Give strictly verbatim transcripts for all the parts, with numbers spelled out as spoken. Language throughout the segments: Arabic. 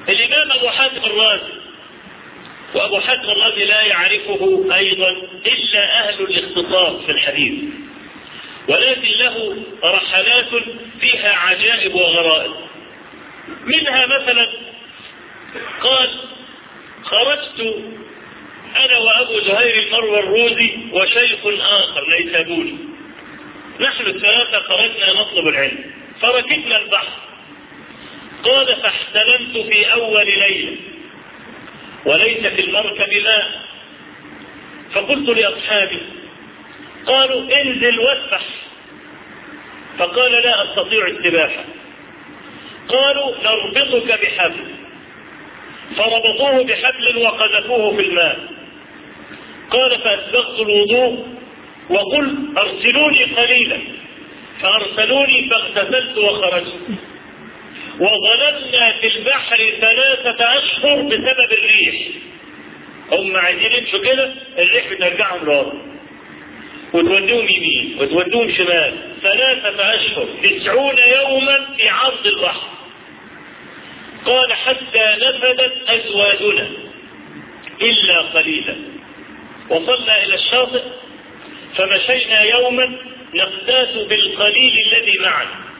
الإمام أبو حاتم الرازي، وأبو حاتم الرازي لا يعرفه أيضا إلا أهل الاختصاص في الحديث، ولكن له رحلات فيها عجائب وغرائب. منها مثلا قال: خرجت أنا وأبو زهير المروزي وشيخ آخر نيسابوري، نحن الثلاثة خرجنا نطلب العلم، فركبنا البحر. قال: فاحتلمت في أول ليلة وليس في المركب ماء، فقلت لأصحابي، قالوا: انزل واسبح. فقال: لا أستطيع السباحة. قالوا: نربطك بحبل. فربطوه بحبل وقذفوه في الماء. قال: فأسبغت الوضوء وقلت: أرسلوني قليلا، فأرسلوني فاغتسلت وخرجت. وظللنا في البحر ثلاثة أشهر بسبب الريح. هم عايزين يمشوا كده، الريح بترجعهم لورا وتوديهم يمين وتوديهم شمال. ثلاثة أشهر تسعون يوما في عرض البحر. قال: حتى نفدت أزوادنا إلا قليلا. وصلنا إلى الشاطئ فمشينا يوما نقتات بالقليل الذي معنا،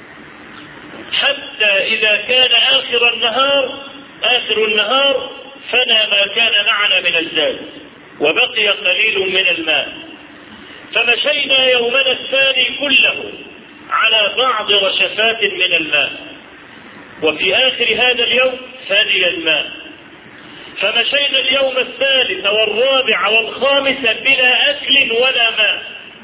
حتى إذا كان آخر النهار آخر النهار فنى ما كان معنا من الزاد وبقي قليل من الماء. فمشينا يومنا الثاني كله على بعض رشفات من الماء، وفي آخر هذا اليوم فني الماء. فمشينا اليوم الثالث والرابع والخامس بلا أكل ولا ماء.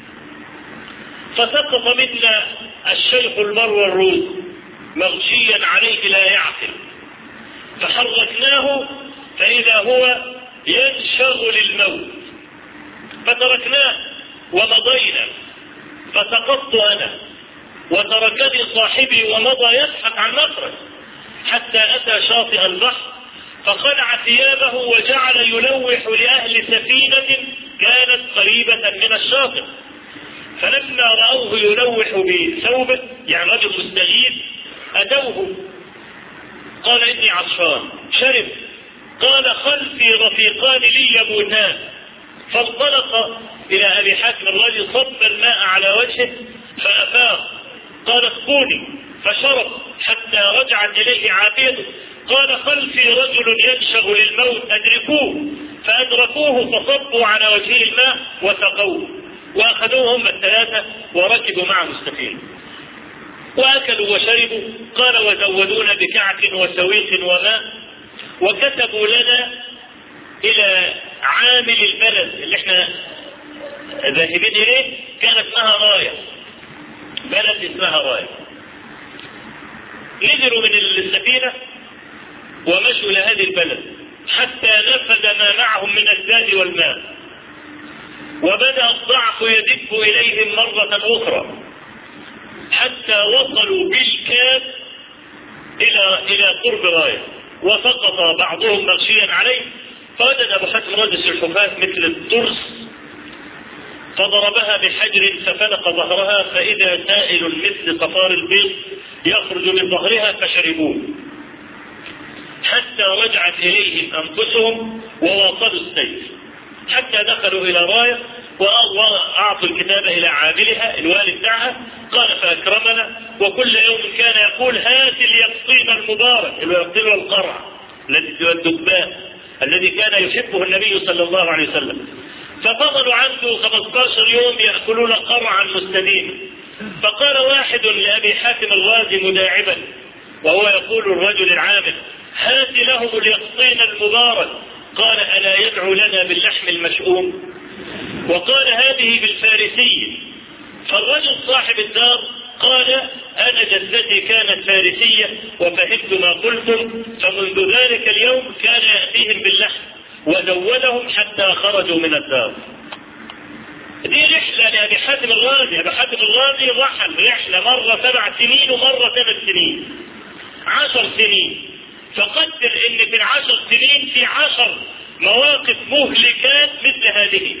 فسقط منا الشيخ المروز مغشيا عليه لا يعقل، فحركناه فإذا هو ينشغ للموت، فتركناه ومضينا. فسقطت أنا وتركني صاحبي ومضى يبحث عن مخرج، حتى أتى شاطئ البحر فخلع ثيابه وجعل يلوح لأهل سفينة كانت قريبة من الشاطئ. فلما رأوه يلوح بثوبه، يعني رجل مستغيث، أتوه. قال: إني عطشان. شرب. قال: خلفي رفيقان لي يموتان. فانطلق إلى أبي حاتم الرازي، صب الماء على وجهه فأفاق. قال: اسقوني. فشرب حتى رجعت إليه عافيته. قال: خلفي رجل ينشغ للموت، أدركوه. فأدركوه فصبوا على وجهه الماء وسقوه، وأخذوه هم الثلاثة وركبوا معه السفينة وأكلوا وشربوا. قال: وزودونا بكعك وسويق وماء، وكتبوا لنا إلى عامل البلد اللي احنا ذاهبين إليه، كانت اسمها راية، بلد اسمها راية. نزلوا من السفينة ومشوا إلى هذه البلد حتى نفد ما معهم من الزاد والماء، وبدأ الضعف يدف إليهم مرة أخرى حتى وصلوا بالكاد إلى إلى قرب راية، وسقط بعضهم مغشيا عليه. فوجد أبو حاتم الرازي السلحفاة مثل الترس، فضربها بحجر ففلق ظهرها، فإذا سائل مثل قفار البيض يخرج من ظهرها، فشربوه حتى رجعت إليهم أنفسهم وواصلوا السير حتى دخلوا إلى راية وأعطوا الكتاب إلى عاملها الوالد بتاعها. قال: فأكرمنا، وكل يوم كان يقول: هات اليقطين المبارك، اليقطين والقرع الذي هو الدباء الذي كان يحبه النبي صلى الله عليه وسلم. ففضلوا عنده خمسة عشر يوم يأكلون قرعا مستديما. فقال واحد لأبي حاتم الرازي مداعبا وهو يقول الرجل العامل: هات لهم اليقطين المبارك. قال: ألا يدعو لنا باللحم المشؤوم؟ وقال: هذه بالفارسية. فالرجل صاحب الدار قال: أنا جدتي كانت فارسية وفهمت ما قلتم، فمنذ ذلك اليوم كان يأتيهم باللحم ودولهم حتى خرجوا من الدار. دي رحلة لأبي حاتم الرازي. أبي حاتم الرازي رحل رحلة مرة سبع سنين ومرة ثلاث سنين، عشر سنين. فقدر ان في العشر سنين في عشر مواقف مهلكات مثل هذه.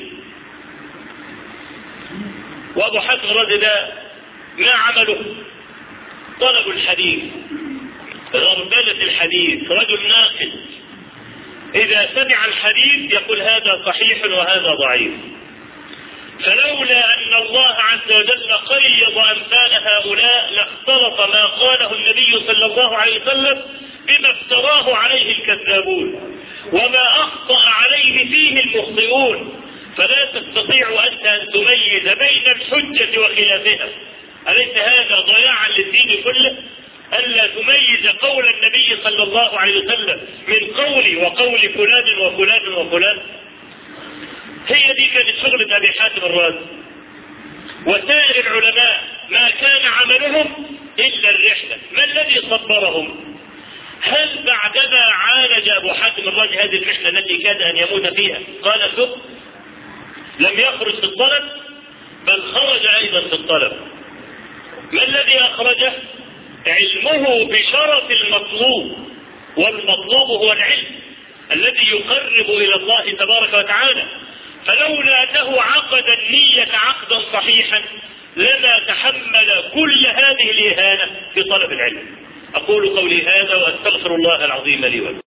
وابو حاتم الرازي ده ما عمله؟ طلب الحديث. غربلة الحديث، رجل ناقد إذا سمع الحديث يقول هذا صحيح وهذا ضعيف. فلولا أن الله عز وجل قيض أمثال هؤلاء لاختلط ما قاله النبي صلى الله عليه وسلم بما افتراه عليه الكذابون وما أخطأ عليه فيه المخطئون، فلا تستطيع أنت أن تميز بين الحجة وخلافها. أليس هذا ضياعا للدين كله؟ ألا تميز قول النبي صلى الله عليه وسلم من قولي وقول فلان وفلان وفلان. هي دي كانت شغلة أبي حاتم الرازي وسائر العلماء، ما كان عملهم إلا الرحلة. ما الذي صبرهم؟ هل بعدما عالج أبو حاتم الرازي هذه الرحلة التي كاد أن يموت فيها قال سب؟ لم يخرج في الطلب، بل خرج أيضا في الطلب. ما الذي أخرجه؟ علمه بشرف المطلوب، والمطلوب هو العلم الذي يقرب إلى الله تبارك وتعالى. فلولا أنه عقد النية عقدا صحيحا لما تحمل كل هذه الإهانة في طلب العلم. أقول قولي هذا وأستغفر الله العظيم لي ولكم.